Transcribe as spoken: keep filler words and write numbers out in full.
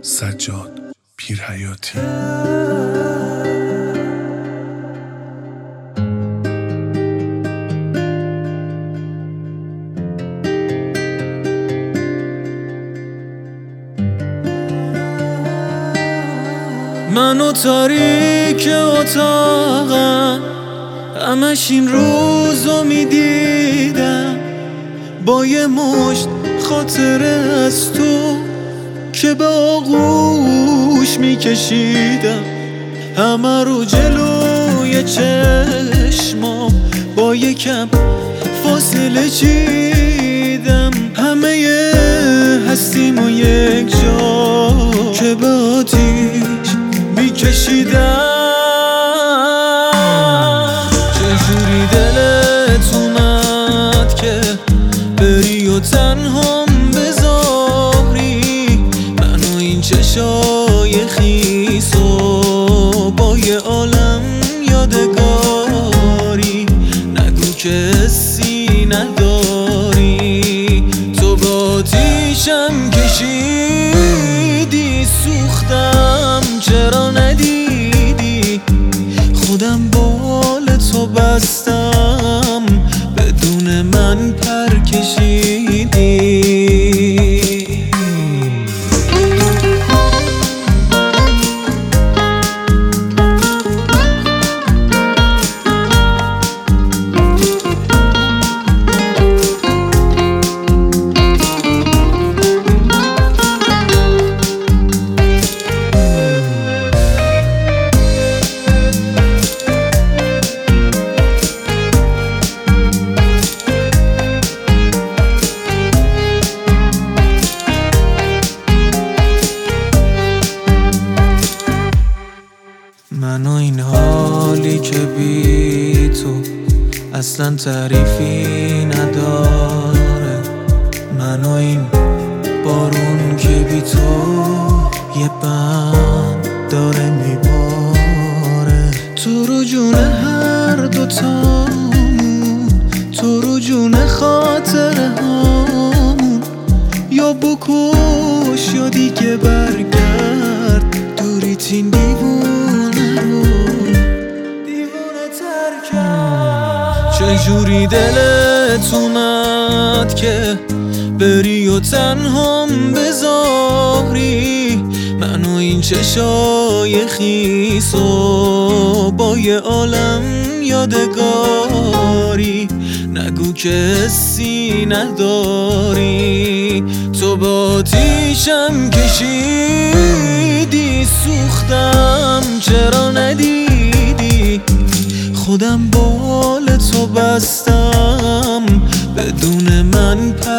سجاد پیرحیاتی. من و تاریک اتاقم همش این روزو میدیدم، با یه مشت خاطره از تو که به آغوش میکشیدم، همه رو جلوی چشمام با یکم فاصله چیدم، همه هستیم و یک جا که به آتیش میکشیدم. چجوری دلت اومد که بری و تنهام بذاری منو این چشای خیس و با یه عالم یادگاری، نگو که حسی نداری، تو با آتیشم کشیدی، سوختم چرا ندیدی، خودم بال تو بستم بدون من پر کشیدی. من و این حالی که بی تو اصلا تعریفی نداره، من و این بارون که بی تو یه بم داره میباره، تو رو جون هر دوتامون، تو رو جون خاطره هامون، یا بکش یا دیگه برگرد، دوریت این دیوونه رو دیوونه تر کرد. چجوری دلت اومد که بری و تنهام بذاری منو این چشای خیس و با یه عالم یادگاری، نگو که حسی نداری، تو با آتیشم کشیدی، سوختم چرا ندیدی، خودم بال تو بستم بدون من پر